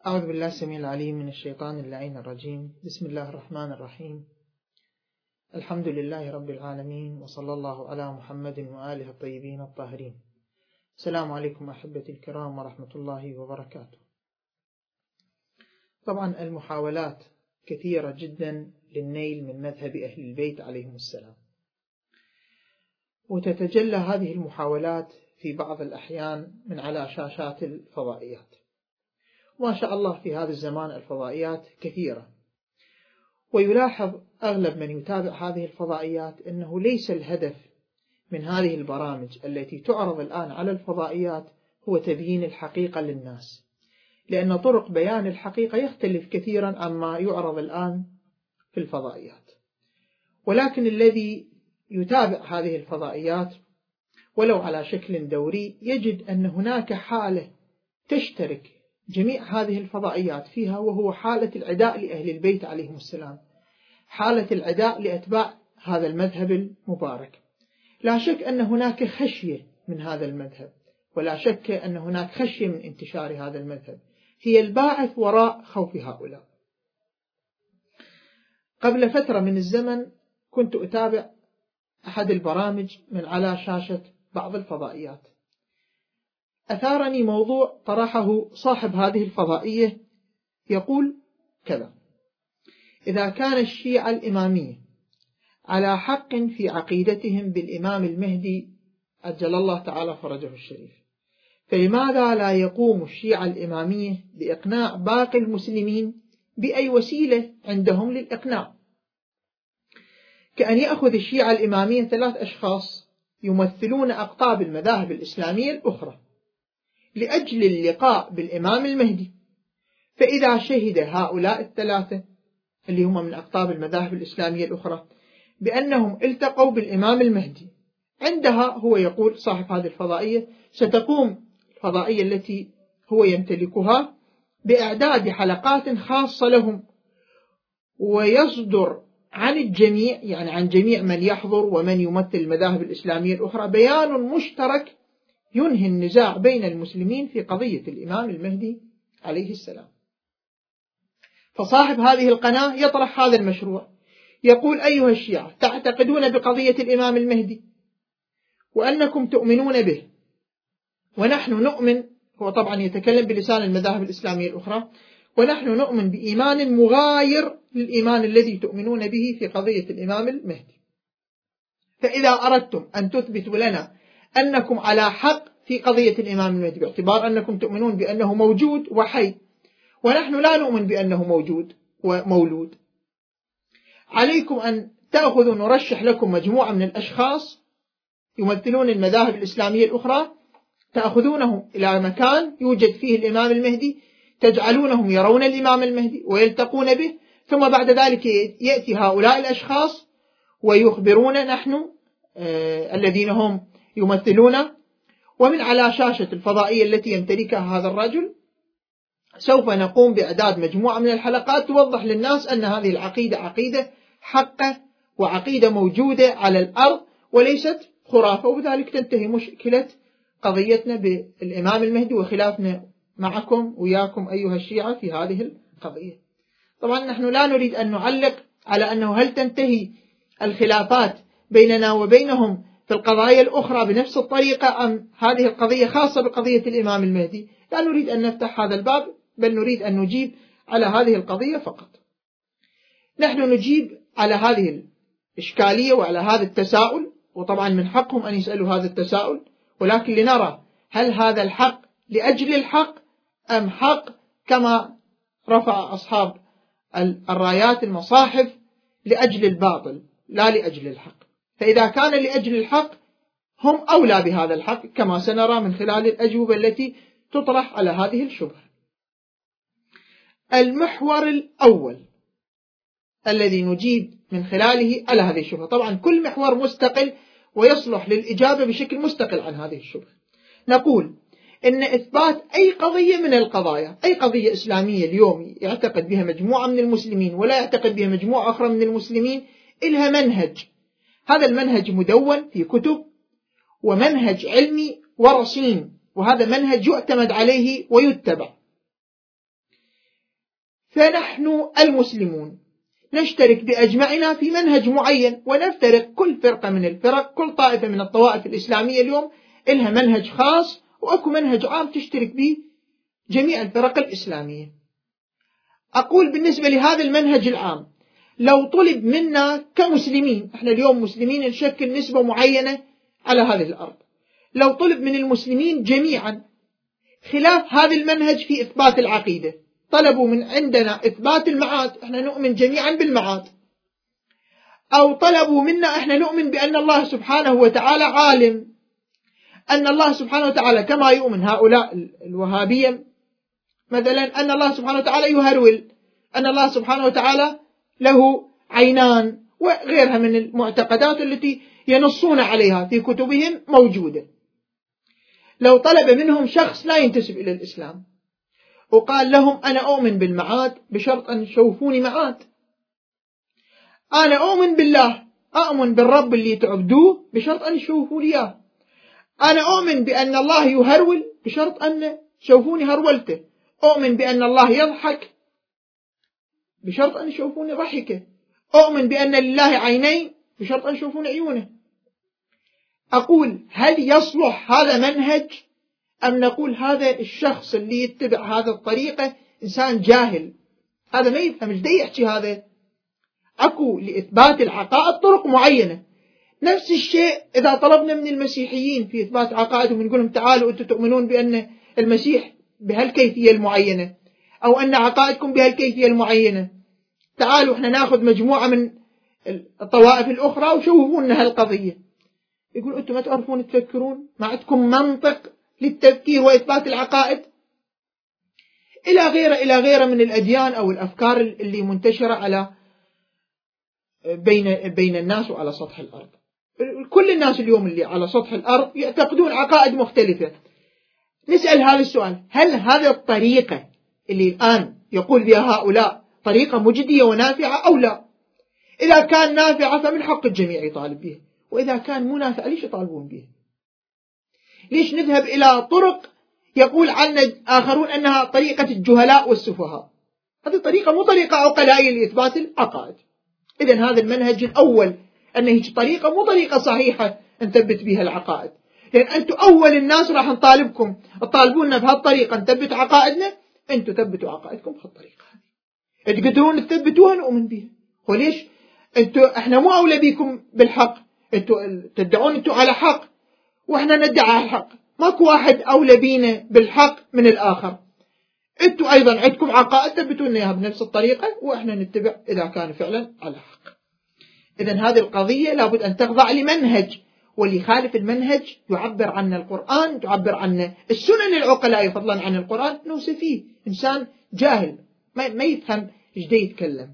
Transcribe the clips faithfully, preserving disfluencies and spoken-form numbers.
أعوذ بالله السميع العليم من الشيطان اللعين الرجيم. بسم الله الرحمن الرحيم. الحمد لله رب العالمين، وصلى الله على محمد وآله الطيبين الطاهرين. السلام عليكم أحبتي الكرام ورحمة الله وبركاته. طبعا المحاولات كثيرة جدا للنيل من مذهب أهل البيت عليهم السلام، وتتجلى هذه المحاولات في بعض الأحيان من على شاشات الفضائيات. ما شاء الله في هذا الزمان الفضائيات كثيرة، ويلاحظ أغلب من يتابع هذه الفضائيات أنه ليس الهدف من هذه البرامج التي تعرض الآن على الفضائيات هو تبيين الحقيقة للناس، لأن طرق بيان الحقيقة يختلف كثيرا عما يعرض الآن في الفضائيات. ولكن الذي يتابع هذه الفضائيات ولو على شكل دوري يجد أن هناك حالة تشترك جميع هذه الفضائيات فيها، وهو حالة العداء لأهل البيت عليهم السلام، حالة العداء لأتباع هذا المذهب المبارك. لا شك أن هناك خشية من هذا المذهب، ولا شك أن هناك خشية من انتشار هذا المذهب، هي الباعث وراء خوف هؤلاء. قبل فترة من الزمن كنت أتابع أحد البرامج من على شاشة بعض الفضائيات، أثارني موضوع طرحه صاحب هذه الفضائية، يقول كذا: إذا كان الشيعة الإمامية على حق في عقيدتهم بالإمام المهدي عجل الله تعالى فرجه الشريف، فلماذا لا يقوم الشيعة الإمامية بإقناع باقي المسلمين بأي وسيلة عندهم للإقناع؟ كأن يأخذ الشيعة الإمامية ثلاث أشخاص يمثلون أقطاب المذاهب الإسلامية الأخرى لأجل اللقاء بالإمام المهدي، فإذا شهد هؤلاء الثلاثة اللي هم من أقطاب المذاهب الإسلامية الأخرى بأنهم التقوا بالإمام المهدي، عندها هو يقول صاحب هذه الفضائية ستقوم الفضائية التي هو يمتلكها بإعداد حلقات خاصة لهم، ويصدر عن الجميع، يعني عن جميع من يحضر ومن يمثل المذاهب الإسلامية الأخرى، بيان مشترك ينهي النزاع بين المسلمين في قضية الإمام المهدي عليه السلام. فصاحب هذه القناة يطرح هذا المشروع، يقول: أيها الشيعة، تعتقدون بقضية الإمام المهدي وأنكم تؤمنون به، ونحن نؤمن، هو طبعا يتكلم بلسان المذاهب الإسلامية الأخرى، ونحن نؤمن بإيمان مغاير للإيمان الذي تؤمنون به في قضية الإمام المهدي، فإذا أردتم أن تثبتوا لنا أنكم على حق في قضية الإمام المهدي باعتبار أنكم تؤمنون بأنه موجود وحي، ونحن لا نؤمن بأنه موجود ومولود، عليكم أن تأخذوا نرشح لكم مجموعة من الأشخاص يمثلون المذاهب الإسلامية الأخرى، تأخذونهم إلى مكان يوجد فيه الإمام المهدي، تجعلونهم يرون الإمام المهدي ويلتقون به، ثم بعد ذلك يأتي هؤلاء الأشخاص ويخبرون نحن آه الذين هم يمثلون، ومن على شاشة الفضائية التي يمتلكها هذا الرجل سوف نقوم بإعداد مجموعة من الحلقات توضح للناس أن هذه العقيدة عقيدة حقة وعقيدة موجودة على الأرض وليست خرافة، وبذلك تنتهي مشكلة قضيتنا بالإمام المهدي وخلافنا معكم وياكم أيها الشيعة في هذه القضية. طبعا نحن لا نريد أن نعلق على أنه هل تنتهي الخلافات بيننا وبينهم في القضايا الأخرى بنفس الطريقة أم هذه القضية خاصة بقضية الإمام المهدي. لا نريد أن نفتح هذا الباب، بل نريد أن نجيب على هذه القضية فقط. نحن نجيب على هذه الإشكالية وعلى هذا التساؤل، وطبعا من حقهم أن يسألوا هذا التساؤل، ولكن لنرى هل هذا الحق لأجل الحق أم حق كما رفع أصحاب الرايات المصاحف لأجل الباطل لا لأجل الحق. فإذا كان لأجل الحق هم أولى بهذا الحق، كما سنرى من خلال الأجوبة التي تطرح على هذه الشبهة. المحور الأول الذي نجيب من خلاله على هذه الشبهة، طبعا كل محور مستقل ويصلح للإجابة بشكل مستقل عن هذه الشبهة، نقول إن إثبات أي قضية من القضايا، أي قضية إسلامية اليوم يعتقد بها مجموعة من المسلمين ولا يعتقد بها مجموعة أخرى من المسلمين، إلها منهج، هذا المنهج مدون في كتب ومنهج علمي ورصين، وهذا منهج يعتمد عليه ويتبع. فنحن المسلمون نشترك بأجمعنا في منهج معين، ونفترق كل فرقة من الفرق، كل طائفة من الطوائف الإسلامية اليوم لها منهج خاص، وأكو منهج عام تشترك به جميع الفرق الإسلامية. أقول بالنسبة لهذا المنهج العام، لو طلب منا كمسلمين، احنا اليوم مسلمين نشكل نسبة معينة على هذه الأرض، لو طلب من المسلمين جميعا خلاف هذا المنهج في إثبات العقيدة، طلبوا من عندنا إثبات المعاد، احنا نؤمن جميعا بالمعاد، أو طلبوا منا احنا نؤمن بأن الله سبحانه وتعالى عالم، أن الله سبحانه وتعالى كما يؤمن هؤلاء الوهابية مثلا أن الله سبحانه وتعالى يهرول، أن الله سبحانه وتعالى له عينان، وغيرها من المعتقدات التي ينصون عليها في كتبهم موجودة. لو طلب منهم شخص لا ينتسب إلى الإسلام وقال لهم أنا أؤمن بالمعاد بشرط أن يشوفوني معاد، أنا أؤمن بالله، أؤمن بالرب اللي تعبدوه بشرط أن يشوفوا لي إياه، أنا أؤمن بأن الله يهرول بشرط أن يشوفوني هرولته، أؤمن بأن الله يضحك بشرط أن يشوفوني ضحكه، أؤمن بأن لله عينين بشرط أن يشوفوني عيونه. أقول هل يصلح هذا منهج، أم نقول هذا الشخص اللي يتبع هذا الطريقة إنسان جاهل، هذا ما يفهم ايش دا يحكي هذا؟ أكو لإثبات العقائد طرق معينة. نفس الشيء إذا طلبنا من المسيحيين في إثبات عقائدهم نقول لهم تعالوا أنتم تؤمنون بأن المسيح بهالكيفية المعينة، أو أن عقائدكم بهالكيفية المعينة، تعالوا احنا ناخذ مجموعة من الطوائف الأخرى وشوفوا لنا هالقضية. يقول أنتم ما تعرفون تفكرون، ما عندكم منطق للتفكير وإثبات العقائد، إلى غيره إلى غيره من الأديان أو الأفكار اللي منتشرة على بين بين الناس وعلى سطح الأرض. كل الناس اليوم اللي على سطح الأرض يعتقدون عقائد مختلفة. نسأل هذا السؤال، هل هذه الطريقة اللي الآن يقول بها هؤلاء طريقة مجدية ونافعة أو لا؟ إذا كان نافعة فمن حق الجميع يطالب بها، وإذا كان مو نافع ليش يطالبون بها؟ ليش نذهب إلى طرق يقول عنا آخرون أنها طريقة الجهلاء والسفهاء؟ هذه طريقة مو طريقة عقلائية لإثبات العقائد. إذن هذا المنهج الأول أنه طريقة مو طريقة صحيحة نثبت بها العقائد، لأن أنتم أول الناس راح نطالبكم تطالبوننا بهالطريقة نثبت عقائدنا، أنتم ثبتوا عقائدكم بهالطريقة هذه، تقدرون تثبتوها نؤمن بها. وليش أنتم إحنا مو أولى بكم بالحق؟ أنتم تدعون أنتم على حق وإحنا ندعي على الحق، ماكو واحد أولى بينا بالحق من الآخر. أنتم أيضا عندكم عقائد ثبتوا لنا إياها بنفس الطريقة وإحنا نتبع إذا كان فعلا على حق. إذن هذه القضية لابد أن تخضع لمنهج، واللي يخالف المنهج يعبر عنه القرآن، تعبر عنه السنن العقلاء فضلا عن القرآن، نوصف فيه إنسان جاهل ما يفهم إيش دا يتكلم.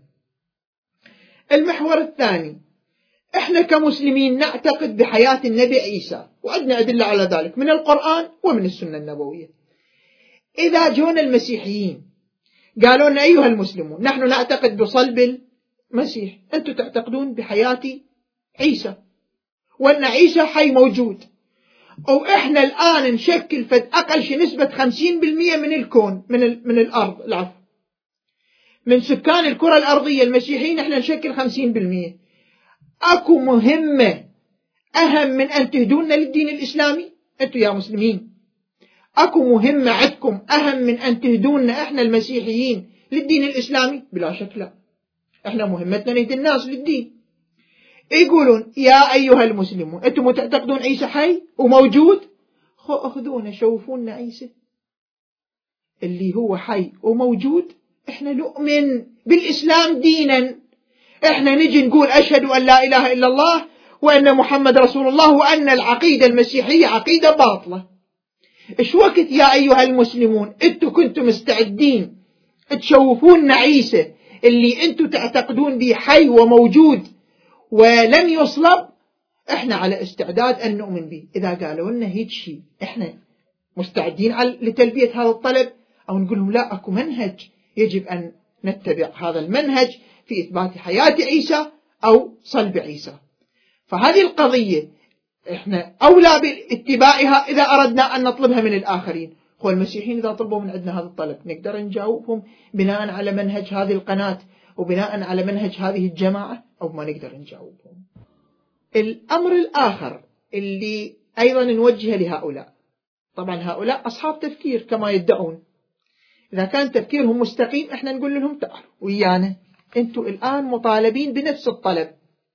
المحور الثاني، إحنا كمسلمين نعتقد بحياة النبي عيسى، وعندنا أدلة على ذلك من القرآن ومن السنة النبوية. إذا جونا المسيحيين قالوا لنا أيها المسلمون نحن نعتقد بصلب المسيح، أنتم تعتقدون بحياة عيسى وأن عيسى حي موجود، أو إحنا الآن نشكل فد أقل شيء نسبة خمسين بالمئة من الكون من, من الأرض العفو من سكان الكرة الأرضية المسيحيين، إحنا نشكل خمسين بالمئة. أكو مهمة أهم من أن تهدونا للدين الإسلامي؟ أنتم يا مسلمين أكو مهمة عندكم أهم من أن تهدونا إحنا المسيحيين للدين الإسلامي؟ بلا شك لا، إحنا مهمتنا نهدي الناس للدين. يقولون يا أيها المسلمون أنتم تعتقدون عيسى حي وموجود، أخذونا شوفونا عيسى اللي هو حي وموجود. إحنا نؤمن بالإسلام دينا، إحنا نجي نقول أشهد أن لا إله إلا الله وأن محمد رسول الله وأن العقيدة المسيحية عقيدة باطلة. إيش وقت يا أيها المسلمون أنتم كنتم مستعدين تشوفونا عيسى اللي أنتم تعتقدون به حي وموجود ولم يصلب؟ إحنا على استعداد أن نؤمن به. إذا قالوا لنا هيك شيء إحنا مستعدين لتلبية هذا الطلب، أو نقول لهم لا أكو منهج يجب أن نتبع هذا المنهج في إثبات حياة عيسى أو صلب عيسى. فهذه القضية إحنا أولى باتباعها إذا أردنا أن نطلبها من الآخرين، هو المسيحيين إذا طلبوا من عندنا هذا الطلب نقدر نجاوبهم بناء على منهج هذه القناة وبناء على منهج هذه الجماعة، أو ما نقدر نجاوبهم؟ الأمر الآخر اللي أيضا نوجه لهؤلاء، طبعا هؤلاء أصحاب تفكير كما يدعون، إذا كان تفكيرهم مستقيم إحنا نقول لهم تعالوا ويانا، أنتوا الآن مطالبين بنفس الطلب،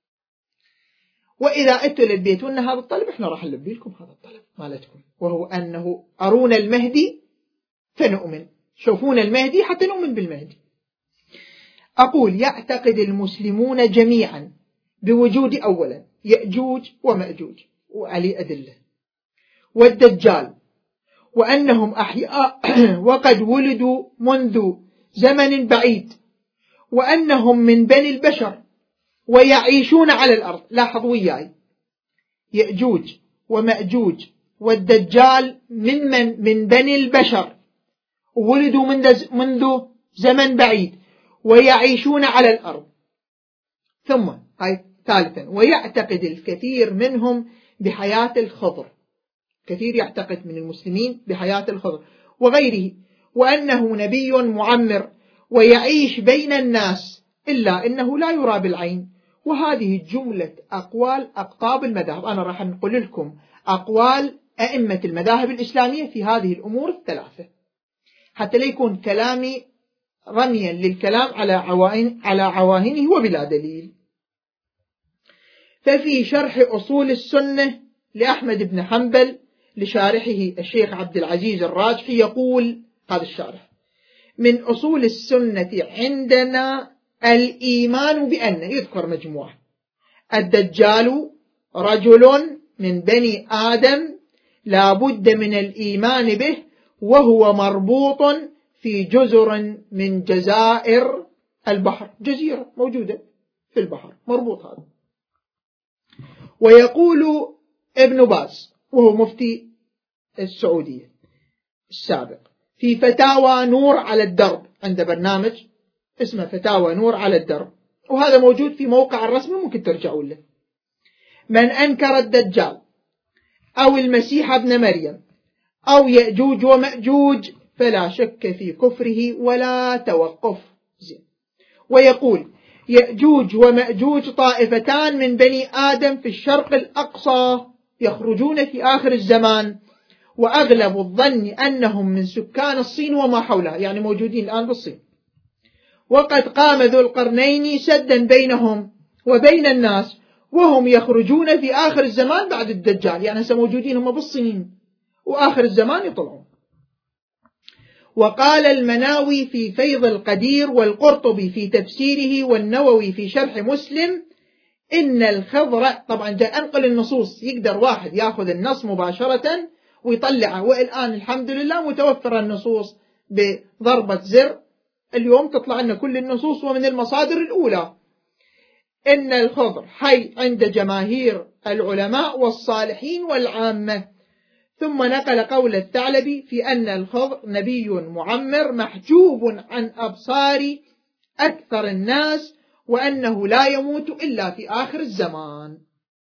وإذا أنتوا لبيتونا هذا الطلب إحنا راح نلبي لكم هذا الطلب مالتكم، وهو أنه أرونا المهدي فنؤمن، شوفونا المهدي حتى نؤمن بالمهدي. أقول يعتقد المسلمون جميعا بوجود أولا يأجوج ومأجوج وعلي أدلة، والدجال، وأنهم أحياء وقد ولدوا منذ زمن بعيد، وأنهم من بني البشر ويعيشون على الأرض. لاحظوا وياي، يأجوج ومأجوج والدجال من من من بني البشر، ولدوا منذ زمن بعيد ويعيشون على الأرض. ثم هاي ثالثا، ويعتقد الكثير منهم بحياة الخضر، كثير يعتقد من المسلمين بحياة الخضر وغيره، وأنه نبي معمر ويعيش بين الناس إلا أنه لا يرى بالعين. وهذه جملة أقوال أقطاب المذاهب. أنا راح نقول لكم أقوال أئمة المذاهب الإسلامية في هذه الأمور الثلاثة حتى لا يكون كلامي رميا للكلام على عواهن على عواهنه وبلا دليل. ففي شرح أصول السنة لأحمد بن حنبل لشارحه الشيخ عبد العزيز الراجحي يقول هذا الشارح: من أصول السنة عندنا الإيمان بأن، يذكر مجموعة: الدجال رجل من بني آدم لا بد من الإيمان به، وهو مربوط في جزر من جزائر البحر، جزيرة موجودة في البحر مربوط هذا. ويقول ابن باز وهو مفتي السعودية السابق في فتاوى نور على الدرب، عنده برنامج اسمه فتاوى نور على الدرب، وهذا موجود في موقع الرسمي ممكن ترجعوا له: من أنكر الدجال أو المسيح ابن مريم أو يأجوج ومأجوج فلا شك في كفره ولا توقف. زين. ويقول: يأجوج ومأجوج طائفتان من بني آدم في الشرق الأقصى يخرجون في آخر الزمان، وأغلب الظن أنهم من سكان الصين وما حولها، يعني موجودين الآن بالصين. وقد قام ذو القرنين سدا بينهم وبين الناس، وهم يخرجون في آخر الزمان بعد الدجال، يعني سموجودين هم بالصين وآخر الزمان يطلعون. وقال المناوي في فيض القدير، والقرطبي في تفسيره، والنووي في شرح مسلم: إن الخضر، طبعا جاء أنقل النصوص، يقدر واحد يأخذ النص مباشرة ويطلعه، والآن الحمد لله متوفر النصوص بضربة زر، اليوم تطلع لنا كل النصوص ومن المصادر الأولى. إن الخضر حي عند جماهير العلماء والصالحين والعامة. ثم نقل قول الثعلبي في أن الخضر نبي معمر محجوب عن أبصار أكثر الناس، وأنه لا يموت إلا في آخر الزمان.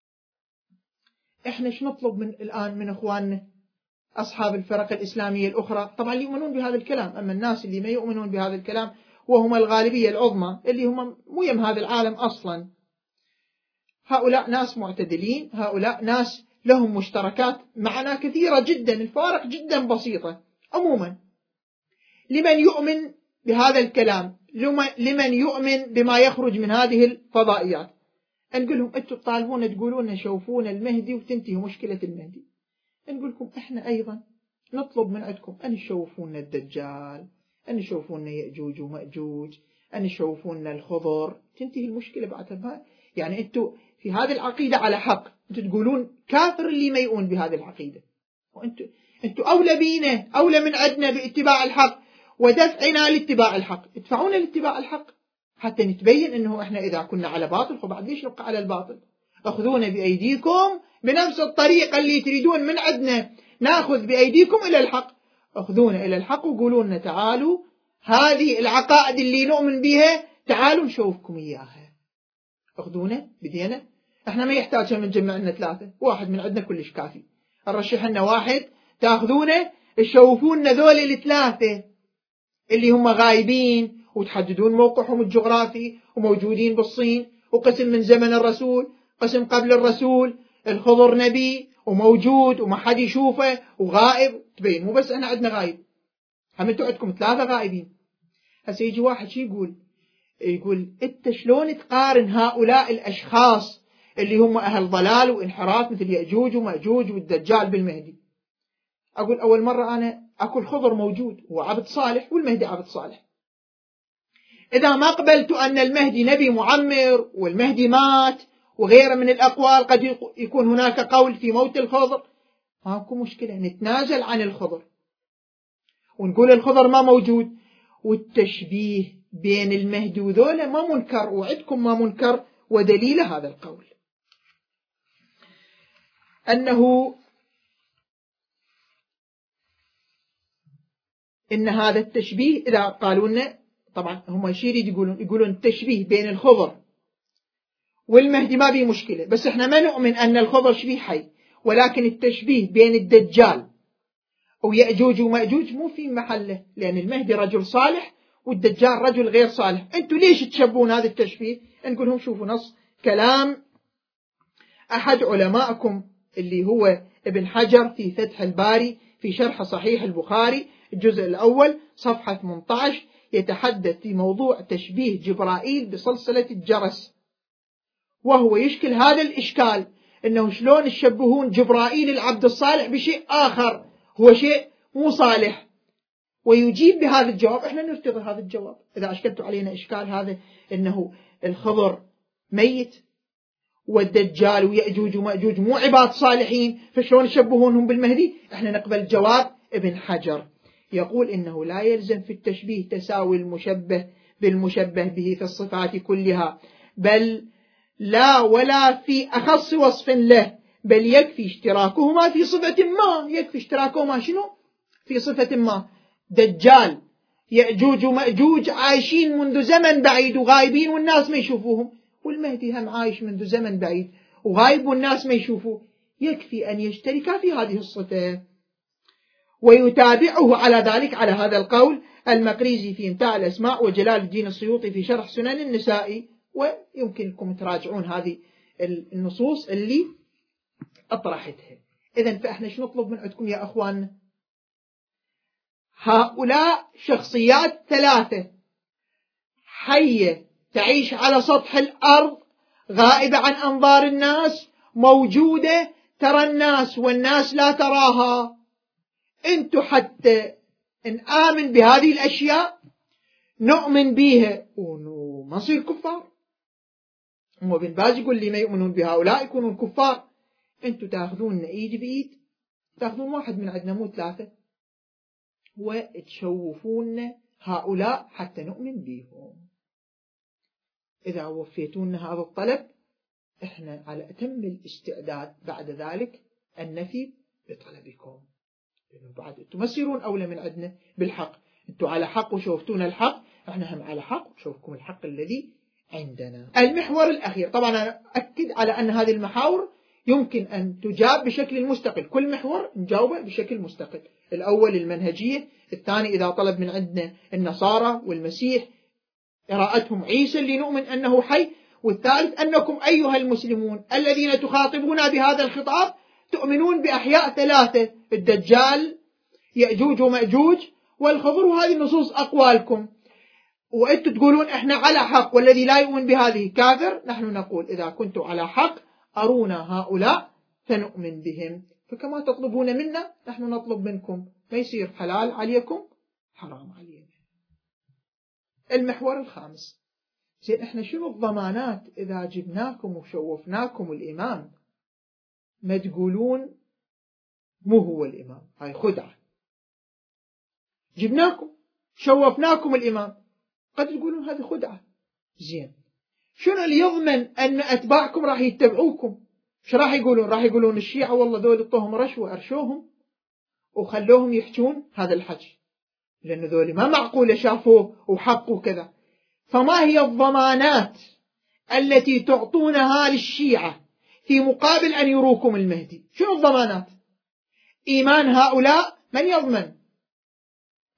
إحنا شو نطلب من الآن من أخواننا أصحاب الفرق الإسلامية الأخرى؟ طبعا يؤمنون بهذا الكلام، أما الناس اللي ما يؤمنون بهذا الكلام وهم الغالبية العظمى اللي هم مهم هذا العالم أصلا، هؤلاء ناس معتدلين، هؤلاء ناس لهم مشتركات معنا كثيرة جدا، الفارق جدا بسيطة. عموما لمن يؤمن بهذا الكلام، لمن يؤمن بما يخرج من هذه الفضائيات، نقول لهم أنتم تطالبون تقولون شوفون المهدي وتنتهي مشكلة المهدي. نقول لكم إحنا أيضا نطلب من عندكم أن تشوفون الدجال، أن تشوفون يأجوج ومأجوج، أن تشوفون الخضر، تنتهي المشكلة بعدها. يعني أنتم في هذه العقيدة على حق، أنتم تقولون كافر اللي ما يؤمن بهذه العقيدة، وأنتم أنتم أولى بينا، أولى من عندنا باتباع الحق ودفعنا لاتباع الحق. ادفعونا لاتباع الحق حتى نتبين أنه إحنا إذا كنا على باطل فبعد ليش نبقى على الباطل. أخذونا بأيديكم بنفس الطريقة اللي تريدون من عندنا نأخذ بأيديكم إلى الحق، أخذونا إلى الحق وقولوا لنا تعالوا هذه العقائد اللي نؤمن بها تعالوا نشوفكم إياها. أخذونا بدينا، إحنا ما يحتاج من جمع لنا ثلاثة، واحد من عندنا كلش كافي. الرشح لنا واحد تأخذونه تشوفون ذول الثلاثة اللي هم غايبين وتحددون موقعهم الجغرافي وموجودين بالصين، وقسم من زمن الرسول، قسم قبل الرسول، الخضر نبي وموجود وما حد يشوفه وغائب، تبين مو بس احنا عندنا غايب، هم انتوا عندكم ثلاثة غائبين. هسه يجي واحد شي يقول يقول انت شلون تقارن هؤلاء الاشخاص اللي هم اهل ضلال وانحراف مثل يأجوج ومأجوج والدجال بالمهدي؟ اقول اول مرة انا اكو الخضر موجود هو عبد صالح والمهدي عبد صالح. اذا ما قبلت ان المهدي نبي معمر والمهدي مات وغيره من الاقوال، قد يكون هناك قول في موت الخضر، ماكو مشكلة، نتنازل عن الخضر ونقول الخضر ما موجود. والتشبيه بين المهدي وذولا ما منكر، وعدكم ما منكر. ودليل هذا القول أنه إن هذا التشبيه إذا قالوا لنا، طبعا هم يشير يقولون يقولون التشبيه بين الخضر والمهدي ما بيه مشكلة، بس احنا ما نؤمن أن الخضر شبيه حي، ولكن التشبيه بين الدجال ويأجوج ومأجوج مو في محله، لأن المهدي رجل صالح والدجال رجل غير صالح. أنتوا ليش تشبهون هذا التشبيه؟ نقول لهم شوفوا نص كلام أحد علمائكم اللي هو ابن حجر في فتح الباري في شرح صحيح البخاري الجزء الأول صفحة ثمانية عشر، يتحدث في موضوع تشبيه جبرائيل بصلصلة الجرس، وهو يشكل هذا الإشكال أنه شلون تشبهون جبرائيل العبد الصالح بشيء آخر هو شيء مو صالح، ويجيب بهذا الجواب. احنا نرتضي هذا الجواب إذا أشكلتوا علينا إشكال هذا أنه الخضر ميت والدجال ويأجوج ومأجوج مو عباد صالحين، فشلون يشبهونهم بالمهدي؟ احنا نقبل جواب ابن حجر، يقول إنه لا يلزم في التشبيه تساوي المشبه بالمشبه به في الصفات كلها، بل لا ولا في أخص وصف له، بل يكفي اشتراكهما في صفة ما. يكفي اشتراكهما شنو؟ في صفة ما. دجال يأجوج ومأجوج عايشين منذ زمن بعيد وغايبين والناس ما يشوفوهم، والمهدي هم عايش منذ زمن بعيد وغايب والناس ما يشوفوه، يكفي أن يشتركا في هذه الصفة. ويتابعه على ذلك على هذا القول المقريزي في امتاع الأسماء، وجلال الدين السيوطي في شرح سنن النسائي، ويمكنكم تراجعون هذه النصوص اللي أطرحتها. إذن فإحنا شو نطلب من عندكم يا أخواننا؟ هؤلاء شخصيات ثلاثة حية تعيش على سطح الأرض، غائبة عن أنظار الناس، موجودة ترى الناس والناس لا تراها. انتو حتى نآمن بهذه الأشياء نؤمن بها وما نصير كفار. هو بن باز يقول لي ما يؤمنون بهؤلاء يكونون كفار. انتو تاخذون ايد بإيد، تاخذون واحد من عندنا مو ثلاثة وتشوفون هؤلاء حتى نؤمن بهم. إذا وفيتون هذا الطلب احنا على أتم الاستعداد بعد ذلك النفي بطلبكم، لأنه بعد أنتم مسيرون أولى من عندنا بالحق. أنتم على حق وشوفتون الحق، احنا هم على حق وشوفكم الحق الذي عندنا. المحور الأخير، طبعا أنا أكد على أن هذه المحاور يمكن أن تجاب بشكل مستقل، كل محور نجاوبه بشكل مستقل. الأول المنهجية، الثاني إذا طلب من عندنا النصارى والمسيح قراءتهم عيسى اللي نؤمن أنه حي، والثالث أنكم أيها المسلمون الذين تخاطبون بهذا الخطاب تؤمنون بأحياء ثلاثة، الدجال يأجوج ومأجوج والخضر، وهذه النصوص أقوالكم، وأنتم تقولون إحنا على حق والذي لا يؤمن بهذه كافر. نحن نقول إذا كنتم على حق أرونا هؤلاء فنؤمن بهم، فكما تطلبون منا نحن نطلب منكم، ما يصير حلال عليكم حرام علينا. المحور الخامس، زين احنا شنو الضمانات إذا جبناكم وشوفناكم الإمام ما تقولون مو هو الإمام؟ هاي خدعة. جبناكم شوفناكم الإمام قد تقولون هذه خدعة. زين شنو اللي يضمن أن أتباعكم راح يتبعوكم؟ شو راح يقولون؟ راح يقولون الشيعة والله ذول اعطوهم رشوة أرشوهم وخلوهم يحجون هذا الحكي، لأن ذول ما معقولة شافوه وحقوا كذا. فما هي الضمانات التي تعطونها للشيعة في مقابل أن يروكم المهدي؟ شنو الضمانات؟ إيمان هؤلاء من يضمن؟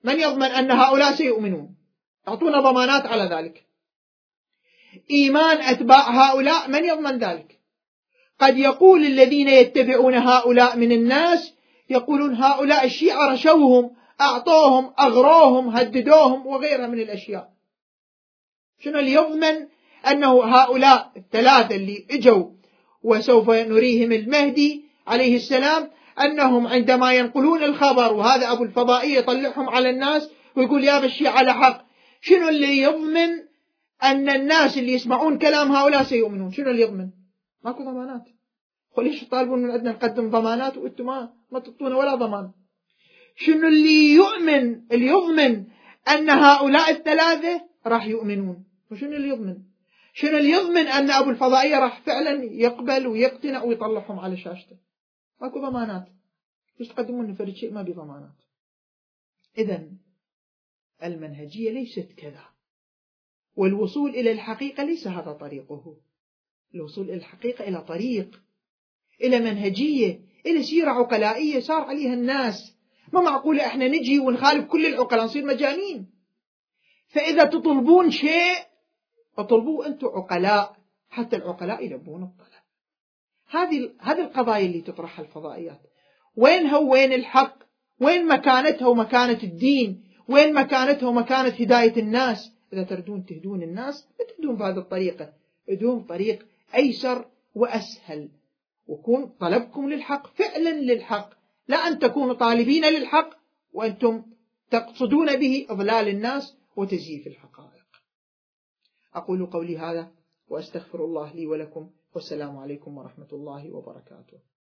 من يضمن أن هؤلاء سيؤمنون؟ أعطونا ضمانات على ذلك. إيمان أتباع هؤلاء من يضمن ذلك؟ قد يقول الذين يتبعون هؤلاء من الناس يقولون هؤلاء الشيعة رشوهم، أعطوهم، أغروهم، هددوهم وغيرها من الأشياء. شنو اللي يضمن أنه هؤلاء الثلاثة اللي اجوا وسوف نريهم المهدي عليه السلام أنهم عندما ينقلون الخبر وهذا أبو الفضائية يطلعهم على الناس ويقول يا بالشيعة على حق، شنو اللي يضمن أن الناس اللي يسمعون كلام هؤلاء سيؤمنون؟ شنو اللي يضمن؟ ماكو ضمانات. وليش تطالبون من عندنا نقدم ضمانات وأنتم ما ما تعطونا ولا ضمان؟ شنو اللي يؤمن اللي يضمن أن هؤلاء الثلاثة راح يؤمنون؟ وشنو اللي يضمن؟ شنو اللي يضمن أن أبو الفضائية راح فعلا يقبل ويقتنع ويطلعهم على شاشته؟ ماكو ضمانات. ليش تقدمون فرد شيء ما بضمانات؟ إذن المنهجية ليست كذا، والوصول إلى الحقيقة ليس هذا طريقه. الوصول إلى الحقيقة إلى طريق، إلى منهجية، إلى سيرة عقلائية صار عليها الناس. ما معقولة إحنا نجي ونخالف كل العقلاء نصير مجانين. فإذا تطلبون شيء اطلبوه أنتم عقلاء حتى العقلاء يلبون الطلب. هذه هذه القضايا اللي تطرحها الفضائيات. وين هو وين الحق؟ وين مكانتها ومكانة الدين؟ وين مكانتها ومكانة هداية الناس؟ إذا تردون تهدون الناس لا تهدون بهذه الطريقة، اهدون بطريق أيسر وأسهل، وكون طلبكم للحق فعلا للحق، لا أن تكونوا طالبين للحق وأنتم تقصدون به إضلال الناس وتزييف الحقائق. أقول قولي هذا وأستغفر الله لي ولكم، والسلام عليكم ورحمة الله وبركاته.